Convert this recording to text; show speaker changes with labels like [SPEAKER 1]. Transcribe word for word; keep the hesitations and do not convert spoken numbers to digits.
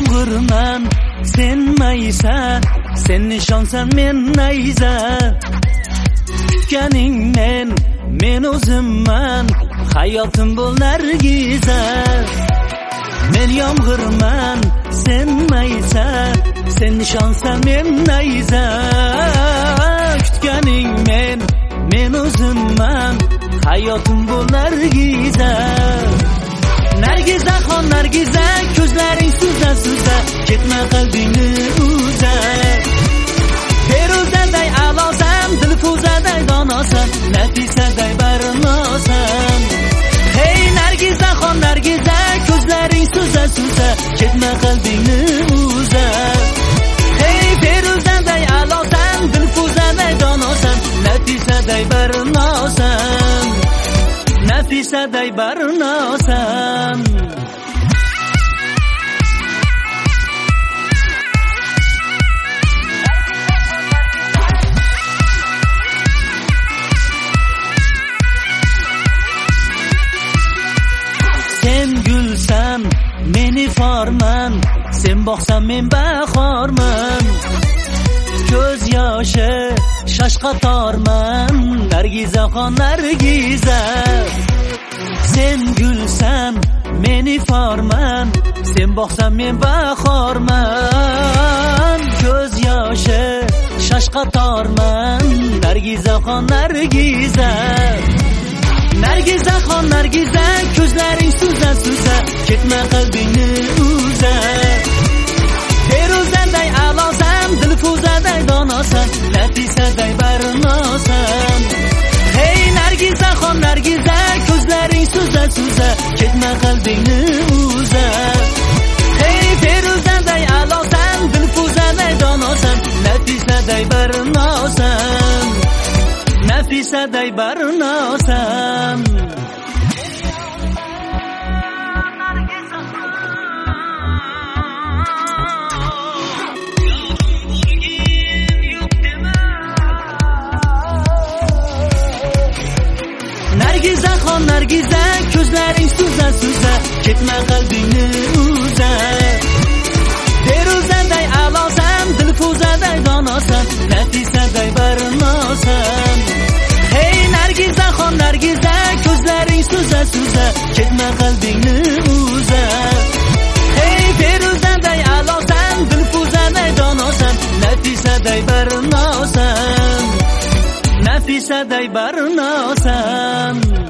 [SPEAKER 1] yomg'irman, sen maysa, sen nishonsan, men nayza. Kutganing men, men o'zimman, hayotim bo'l nargiza. Men yomg'irman, sen maysa, sen nishonsan, men nayza. Kutganing men, men o'zimman, hayotim bo'l nargiza. Nargiza xon nargiza, ko'zlaring suza suza, ketma qalbingni uza. Feruzaday a'losan, dilfuzaday donosan, nafisaday barnosan. Hey nargiza xon nargiza, ko'zlaring suza suza, ketma qalbingni uza. Hey feruzaday a'losan, dilfuzaday donosan, nafisaday barnosan. Nafisaday barnosan. Sen gulsan, men iforman, sen boqsan, men bahorman. Ko'z yoshi shashqatorman, nargiza xon nargiza. Sen gulsan, men iforman, sen boqsan, men bahorman. Ko'z yoshi shashqatorman, nargiza xon nargiza. Nargiza xon nargiza, ko'zlaring suza suza, ketma qalbingni uza. Feruzaday a'losan, dilfuzaday donosan, nafisaday barnosan. Hey nargiza xon nargiza, ko'zlaring suza suza, ketma qalbingni uza. Hey feruzaday a'losan, dilfuzaday donosan, nafisaday barnosan. Nafisaday barnosan. Nargiza xon nargiza, ko'zlaring suza suza, ketma qalbingni uza. Feruzaday a'losan, dilfuzaday donosan, nafisaday barnosan. Hey nargiza xon nargiza, ko'zlaring suza suza, ketma qalbingni uza. Hey feruzaday a'losan, dilfuzaday donosan, nafisaday barnosan. Nafisaday barnosan.